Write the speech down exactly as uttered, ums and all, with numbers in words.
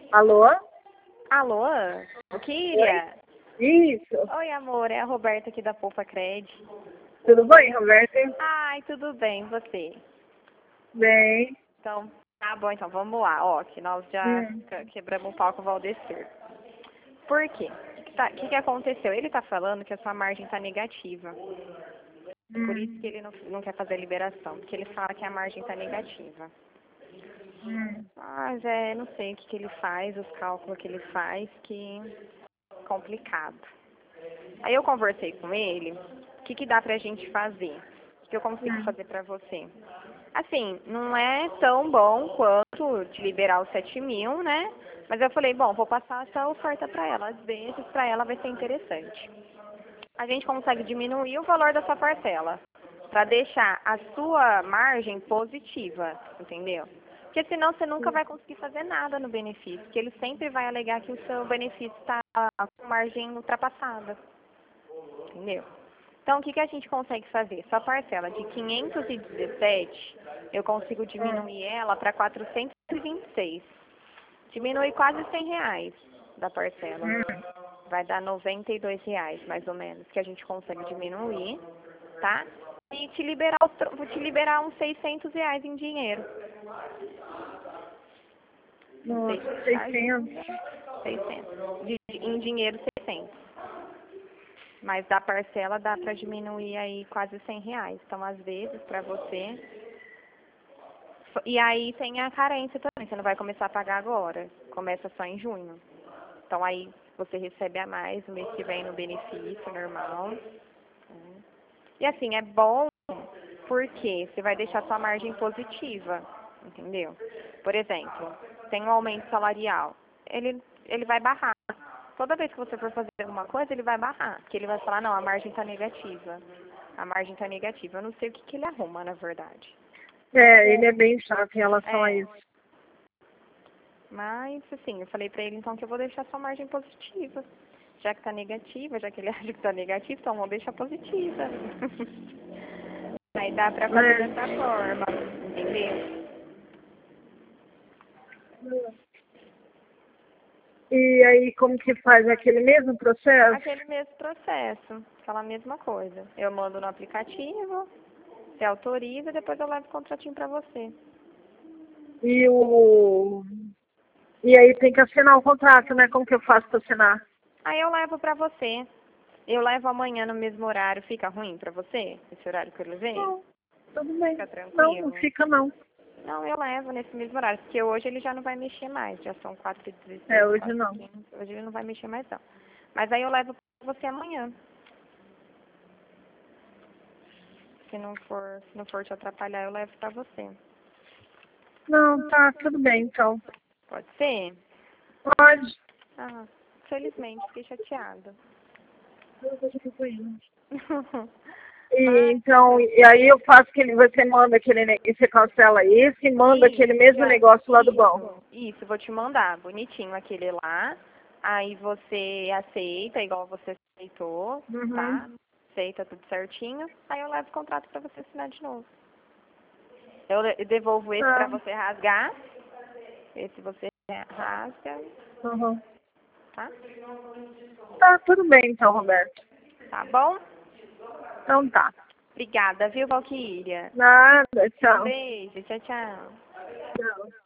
Alô? Alô? Kíria? Isso. Oi, amor. É a Roberta aqui da Poupa Cred. Tudo bem, Roberta? Ai, tudo bem. E você? Bem. Então, tá bom. Então, vamos lá. Ó, que nós já Hum. que- quebramos o pau com o Valdecir. Por quê? O que, tá, que, que aconteceu? Ele tá falando que a sua margem tá negativa. Por isso Hum. que ele não, não quer fazer a liberação. Porque ele fala que a margem tá negativa. Hum. Mas é, não sei o que, que ele faz, os cálculos que ele faz, que complicado. Aí eu conversei com ele, o que, que dá pra gente fazer? O que eu consigo Hum. fazer pra você? Assim, não é tão bom quanto te liberar os sete mil, né? Mas eu falei, bom, vou passar essa oferta pra ela. Às vezes pra ela vai ser interessante. A gente consegue diminuir o valor da sua parcela pra deixar a sua margem positiva, entendeu? Porque senão você nunca vai conseguir fazer nada no benefício, porque ele sempre vai alegar que o seu benefício está com margem ultrapassada, entendeu? Então, o que, que a gente consegue fazer? Sua parcela de quinhentos e dezessete, eu consigo diminuir ela para quatrocentos e vinte e seis. Diminui quase cem reais da parcela. Hum. Vai dar noventa e dois reais, mais ou menos, que a gente consegue diminuir, tá? E te liberar, os tro- vou te liberar uns seiscentos reais em dinheiro. Não sei se Nossa, te seiscentos. ajuda. seiscentos. De, de- em dinheiro, seiscentos. Mas da parcela dá pra diminuir aí quase cem reais. Então, às vezes, pra você... E aí tem a carência também. Você não vai começar a pagar agora. Começa só em junho. Então, aí você recebe a mais no mês que vem no benefício normal. E assim, é bom porque você vai deixar sua margem positiva, entendeu? Por exemplo, tem um aumento salarial, ele, ele vai barrar. Toda vez que você for fazer alguma coisa, ele vai barrar, porque ele vai falar, não, a margem está negativa. A margem está negativa. Eu não sei o que, que ele arruma, na verdade. É, ele é bem chato em relação a É, isso. mas, assim, eu falei pra ele, então, que eu vou deixar sua margem positiva. Já que tá negativa, já que ele acha que tá negativa, então vamos deixar positiva. Aí dá pra fazer É. dessa forma, entendeu? E aí, como que faz? Aquele mesmo processo? Aquele mesmo processo, aquela mesma coisa. Eu mando no aplicativo, você autoriza, depois eu levo o contratinho pra você. E o... E aí tem que assinar o contrato, né? Como que eu faço para assinar? Aí eu levo pra você. Eu levo amanhã no mesmo horário. Fica ruim pra você, esse horário que eu levei? Não, tudo bem. Fica Não, não tranquilo? fica não. Não, eu levo nesse mesmo horário, porque hoje ele já não vai mexer mais. Já são quatro e É, dezesseis, hoje quatro não. e quinze. Hoje ele não vai mexer mais, não. Mas aí eu levo pra você amanhã. Se não for, se não for te atrapalhar, eu levo pra você. Não, tá, tudo bem, então. Pode ser? Pode. Ah, felizmente, fiquei chateada. E, Mas, então, e aí eu faço aquele, você manda aquele, ne- e você cancela esse e manda aquele mesmo já, negócio lá do banco. isso, vou te mandar, bonitinho aquele lá. Aí você aceita, igual você aceitou, Uhum. tá? Aceita tudo certinho. Aí eu levo o contrato pra você assinar de novo. Eu le- devolvo esse pra Tá. você rasgar. Esse você rasga, Uhum. tá? Tá, tudo bem, então, Roberto. Tá bom? Então tá. Obrigada, viu, Valquíria? Nada, Um tchau. beijo, tchau, tchau. Tchau.